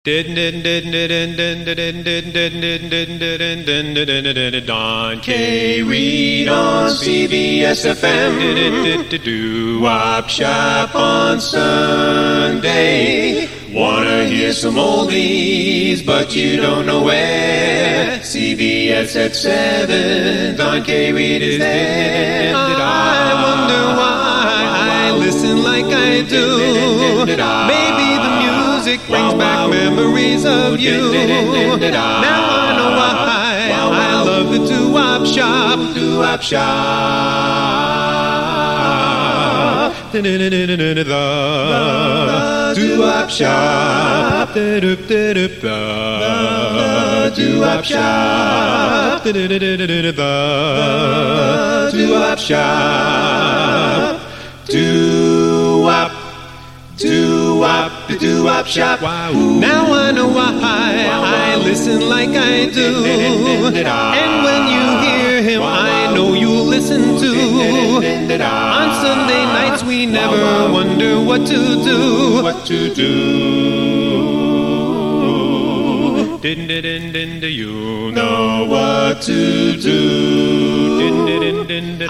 Don K. Reed on CBS FM. Doo-wop shop on Sunday. Wanna hear some oldies, but you don't know where. CBS at 7. Don K. Reed is there. I wonder why I listen like I do. Maybe the music brings back memories of you. Now I know why I love the doo-wop shop. Doo-wop shop. The doo-wop shop. The doo-wop shop. The doo-wop shop. Doo-wop. Doo-wop, the doo-wop shop. Now I know why I listen like I do. And when you hear him, I know you'll listen too. On Sunday nights we never wonder what to do. What to do. You know what to do.